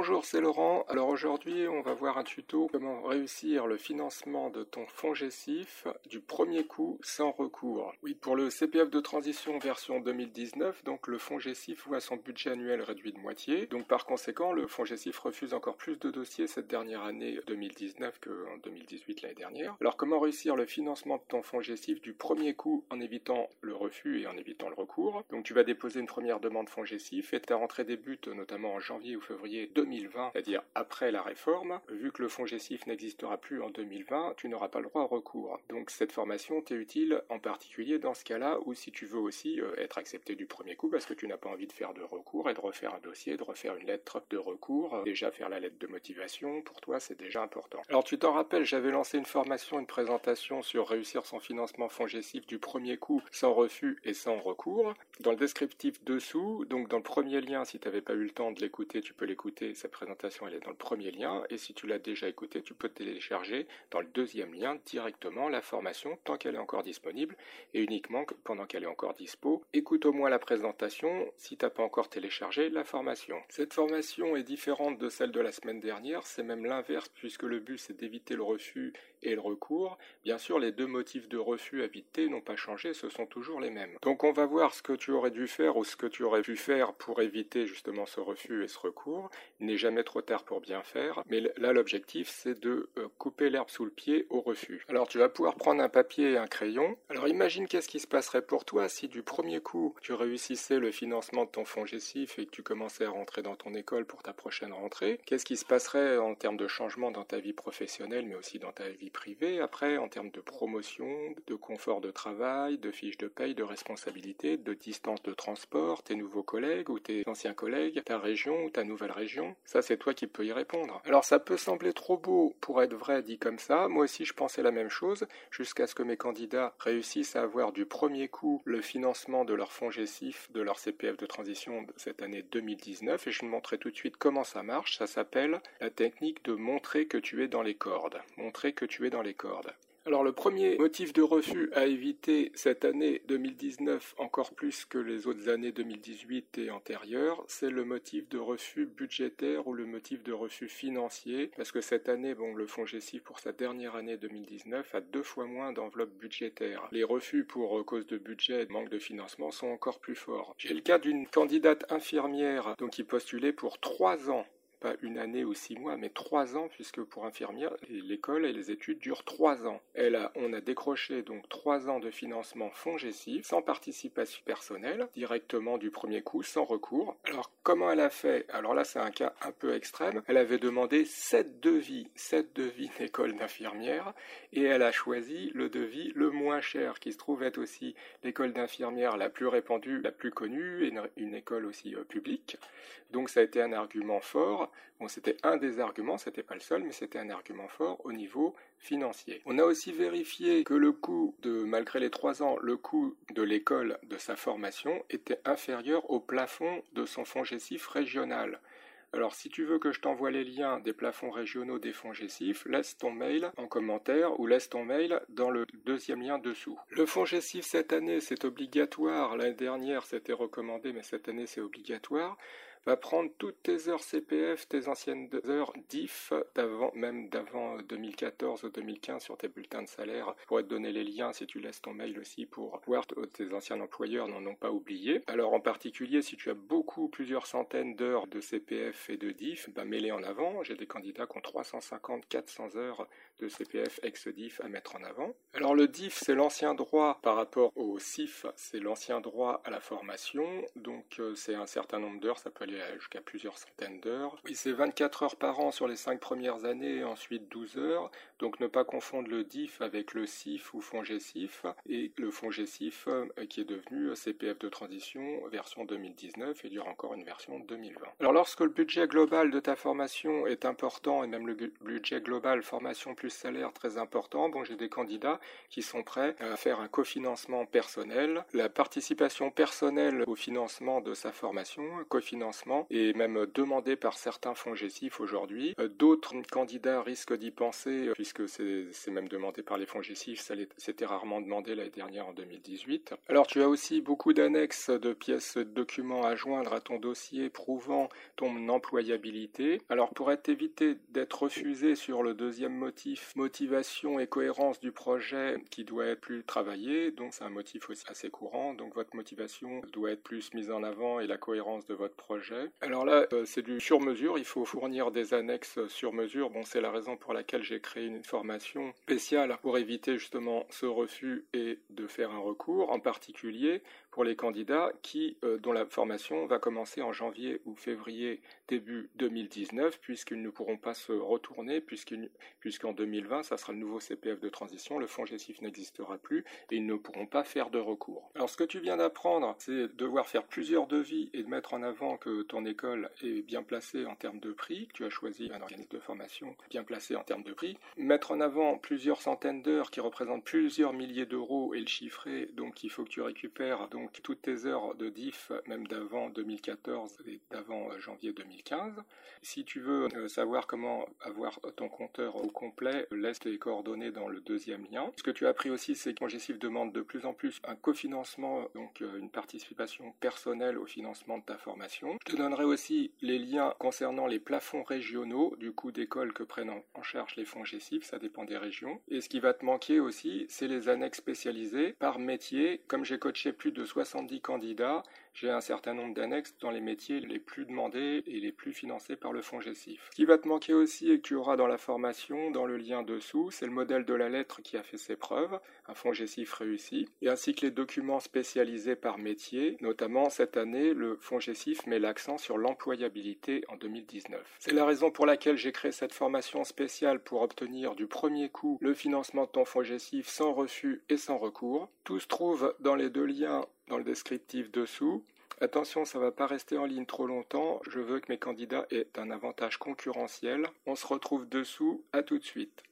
Bonjour, c'est Laurent. Alors aujourd'hui, on va voir un tuto comment réussir le financement de ton FONGECIF du premier coup sans recours. Oui, pour le CPF de transition version 2019, donc le FONGECIF voit son budget annuel réduit de moitié. Donc par conséquent, le FONGECIF refuse encore plus de dossiers cette dernière année 2019 qu'en 2018 l'année dernière. Alors comment réussir le financement de ton FONGECIF du premier coup en évitant le refus et en évitant le recours? Donc tu vas déposer une première demande FONGECIF et ta rentrée débute notamment en janvier ou février 2020, c'est-à-dire après la réforme. Vu que le FONGECIF n'existera plus en 2020, tu n'auras pas le droit au recours. Donc cette formation t'est utile en particulier dans ce cas-là, ou si tu veux aussi être accepté du premier coup parce que tu n'as pas envie de faire de recours et de refaire un dossier, de refaire une lettre de recours. Déjà faire la lettre de motivation, pour toi c'est déjà important. Alors tu t'en rappelles, j'avais lancé une formation, une présentation sur réussir son financement FONGECIF du premier coup sans refus et sans recours. Dans le descriptif dessous, donc dans le premier lien, si tu n'avais pas eu le temps de l'écouter, tu peux l'écouter, cette présentation elle est dans le premier lien, et si tu l'as déjà écouté, tu peux télécharger dans le deuxième lien directement la formation tant qu'elle est encore disponible, et uniquement pendant qu'elle est encore dispo. Écoute au moins la présentation si tu n'as pas encore téléchargé la formation. Cette formation est différente de celle de la semaine dernière, c'est même l'inverse puisque le but c'est d'éviter le refus et le recours. Bien sûr, les deux motifs de refus à éviter n'ont pas changé, ce sont toujours les mêmes. Donc on va voir ce que tu aurais dû faire ou ce que tu aurais pu faire pour éviter justement ce refus et ce recours. Il n'est jamais trop tard pour bien faire, mais là l'objectif c'est de couper l'herbe sous le pied au refus. Alors tu vas pouvoir prendre un papier et un crayon. Alors imagine qu'est-ce qui se passerait pour toi si du premier coup tu réussissais le financement de ton FONGECIF et que tu commençais à rentrer dans ton école pour ta prochaine rentrée. Qu'est-ce qui se passerait en termes de changement dans ta vie professionnelle mais aussi dans ta vie privée après, en termes de promotion, de confort de travail, de fiches de paye, de responsabilité, de distance de transport, tes nouveaux collègues ou tes anciens collègues, ta région ou ta nouvelle région? Ça c'est toi qui peux y répondre. Alors ça peut sembler trop beau pour être vrai dit comme ça, moi aussi je pensais la même chose jusqu'à ce que mes candidats réussissent à avoir du premier coup le financement de leur FONGECIF, de leur CPF de transition de cette année 2019 et je vous montrerai tout de suite comment ça marche. Ça s'appelle la technique de montrer que tu es dans les cordes. Montrer que tu es dans les cordes. Alors le premier motif de refus à éviter cette année 2019 encore plus que les autres années 2018 et antérieures, c'est le motif de refus budgétaire ou le motif de refus financier parce que cette année, le FONGECIF pour sa dernière année 2019 a 2 fois moins d'enveloppe budgétaire. Les refus pour cause de budget et manque de financement sont encore plus forts. J'ai le cas d'une candidate infirmière qui postulait pour 3 ans. Pas une année ou 6 mois, mais 3 ans, puisque pour infirmière, l'école et les études durent 3 ans. On a décroché donc 3 ans de financement FONGECIF, sans participation personnelle, directement du premier coup, sans recours. Alors, comment elle a fait? Alors là, c'est un cas un peu extrême. Elle avait demandé 7 devis d'école d'infirmière, et elle a choisi le devis le moins cher, qui se trouve être aussi l'école d'infirmière la plus répandue, la plus connue, et une école aussi publique. Donc ça a été un argument fort. C'était un des arguments, c'était pas le seul, mais c'était un argument fort au niveau financier. On a aussi vérifié que le coût malgré les 3 ans, le coût de l'école de sa formation était inférieur au plafond de son FONGECIF régional. Alors si tu veux que je t'envoie les liens des plafonds régionaux des FONGECIF, laisse ton mail en commentaire ou laisse ton mail dans le deuxième lien dessous. Le FONGECIF cette année c'est obligatoire, l'année dernière c'était recommandé mais cette année c'est obligatoire. Va prendre toutes tes heures CPF, tes anciennes heures DIF, même d'avant 2014 ou 2015 sur tes bulletins de salaire. Je pourrais te donner les liens si tu laisses ton mail aussi pour voir tes anciens employeurs n'en ont pas oublié. Alors en particulier, si tu as plusieurs centaines d'heures de CPF et de DIF, mets-les en avant. J'ai des candidats qui ont 350, 400 heures de CPF ex-DIF à mettre en avant. Alors le DIF, c'est l'ancien droit par rapport au CIF, c'est l'ancien droit à la formation. Donc c'est un certain nombre d'heures, ça peut aller jusqu'à plusieurs centaines d'heures. Oui, c'est 24 heures par an sur les 5 premières années, ensuite 12 heures. Donc ne pas confondre le DIF avec le CIF ou FONGECIF, et le FONGECIF qui est devenu CPF de transition version 2019 et dure encore une version 2020. Alors lorsque le budget global de ta formation est important, et même le budget global formation plus salaire très important, j'ai des candidats qui sont prêts à faire un cofinancement personnel, la participation personnelle au financement de sa formation, un cofinancement financement et même demandé par certains FONGECIF aujourd'hui. D'autres candidats risquent d'y penser puisque c'est même demandé par les FONGECIF, c'était rarement demandé l'année dernière en 2018. Alors tu as aussi beaucoup d'annexes de pièces de documents à joindre à ton dossier prouvant ton employabilité. Alors pour éviter d'être refusé sur le deuxième motif, motivation et cohérence du projet qui doit être plus travaillé, donc c'est un motif aussi assez courant, donc votre motivation doit être plus mise en avant et la cohérence de votre projet. Alors là, c'est du sur-mesure, il faut fournir des annexes sur mesure. Bon, c'est la raison pour laquelle j'ai créé une formation spéciale pour éviter justement ce refus et de faire un recours, en particulier pour les candidats dont la formation va commencer en janvier ou février début 2019, puisqu'ils ne pourront pas se retourner, puisqu'en 2020, ça sera le nouveau CPF de transition, le FONGECIF n'existera plus et ils ne pourront pas faire de recours. Alors ce que tu viens d'apprendre, c'est devoir faire plusieurs devis et de mettre en avant que ton école est bien placée en termes de prix, que tu as choisi un organisme de formation bien placé en termes de prix, mettre en avant plusieurs centaines d'heures qui représentent plusieurs milliers d'euros et le chiffrer, donc il faut que tu récupères donc toutes tes heures de diff, même d'avant 2014 et d'avant janvier 2015. Si tu veux savoir comment avoir ton compteur au complet, laisse tes coordonnées dans le deuxième lien. Ce que tu as appris aussi, c'est que FONGECIF demande de plus en plus un cofinancement, donc une participation personnelle au financement de ta formation. Je te donnerai aussi les liens concernant les plafonds régionaux du coût d'école que prennent en charge les FONGECIF, ça dépend des régions. Et ce qui va te manquer aussi, c'est les annexes spécialisées par métier. Comme j'ai coaché plus de 70 candidats, j'ai un certain nombre d'annexes dans les métiers les plus demandés et les plus financés par le FONGECIF. Ce qui va te manquer aussi et que tu auras dans la formation, dans le lien dessous, c'est le modèle de la lettre qui a fait ses preuves, un FONGECIF réussi, et ainsi que les documents spécialisés par métier. Notamment cette année, le FONGECIF met l'accent sur l'employabilité en 2019. C'est la raison pour laquelle j'ai créé cette formation spéciale pour obtenir du premier coup le financement de ton FONGECIF sans refus et sans recours. Tout se trouve dans les deux liens dans le descriptif dessous. Attention, ça ne va pas rester en ligne trop longtemps. Je veux que mes candidats aient un avantage concurrentiel. On se retrouve dessous. À tout de suite.